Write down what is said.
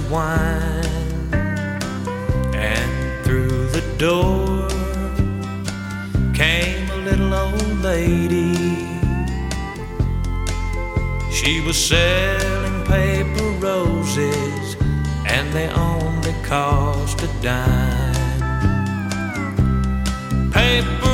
wine, and through the door came a little old lady. She was selling paper roses, and they only cost a dime. Paper